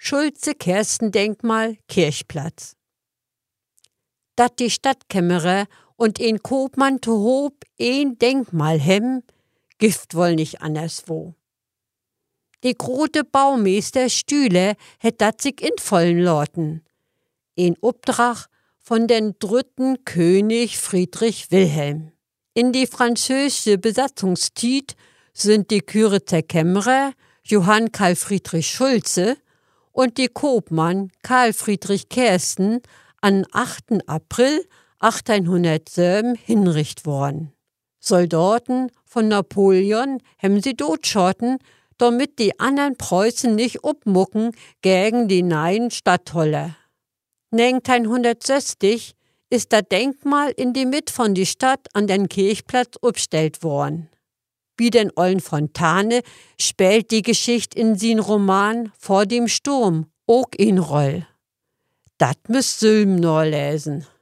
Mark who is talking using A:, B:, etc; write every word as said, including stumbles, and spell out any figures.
A: Schulze-Kersten-Denkmal Kirchplatz. Dat die Stadtkämmerer und een Koopmann to hoop een Denkmal hem, gift wohl nicht anderswo. Die grote Baumeister Stühle het dat sich infallen laten. Een Obdrach von den dritten König Friedrich Wilhelm. In die französische Besatzungszeit sind die Küritzer Kämmerer Johann Karl Friedrich Schulze und die Koopmann Karl Friedrich Kersten am achten April achtzehnhundertsieben hinricht worden. Soldaten von Napoleon haben sie dotschotten, damit die anderen Preußen nicht upmucken gegen die neuen Statthalter. neunzehnhundertsechzig ist das Denkmal in die Mitte von die Stadt an den Kirchplatz aufgestellt worden. Wie den ollen Fontane spielt die Geschichte in sin Roman Vor dem Sturm auch in Roll. Dat müsst Sülm nur lesen.